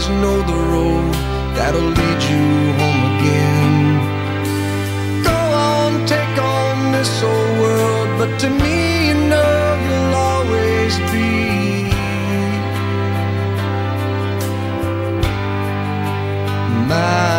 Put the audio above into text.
always know the road that'll lead you home again. Go on, take on this old world, but to me, you know you'll always be my